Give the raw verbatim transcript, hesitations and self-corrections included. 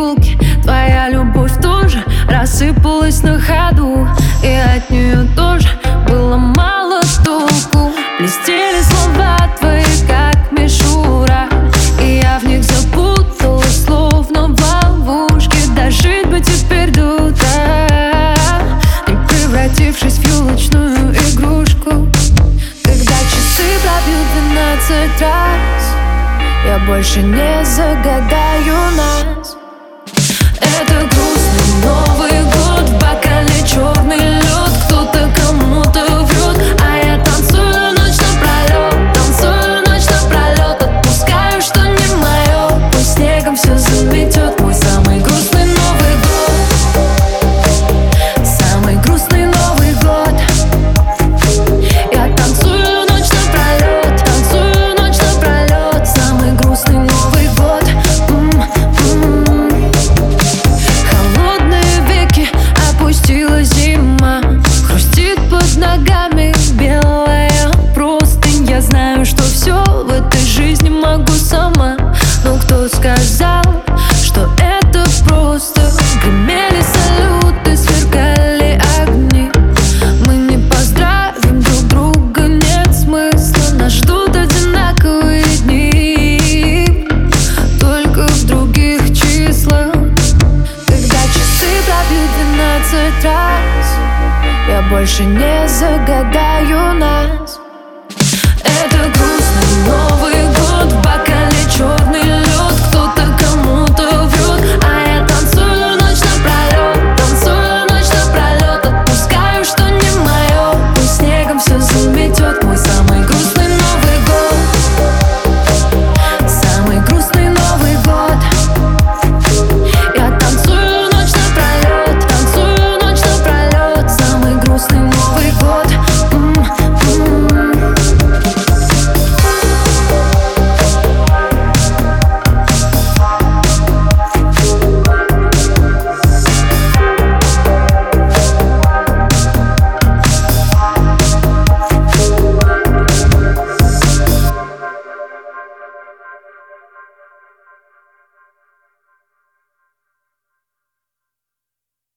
прогулки. Твоя любовь тоже рассыпалась на ходу, и от нее тоже было мало толку. Блестели слова твои, как мишура, и я в них запуталась, словно в ловушке. Дожить бы теперь до утра, не превратившись в елочную игрушку. Когда часы пробьют двенадцать раз, я больше не загадаю нас. Это грустный Новый год, в бокале черный лед. Кто-то кому-то врет, а я танцую ночь напролет. Танцую ночь напролет, отпускаю, что не мое. Пусть снегом все заметет. Мой самый грустный Новый год, самый грустный Новый год. Я танцую ночь напролет, танцую ночь напролет. Самый грустный Новый год. М-м-м. Холодные веки, опустилась зима, хрустит под ногами белая простынь. Я знаю, что все в этой жизни могу сама, но кто сказал, что это просто? Гремели салюты, сверкали огни. Мы не поздравим друг друга, нет смысла. Нас ждут одинаковые дни, только в других числах. Когда часы пробьют двенадцать раз, я больше не загадаю нас. Это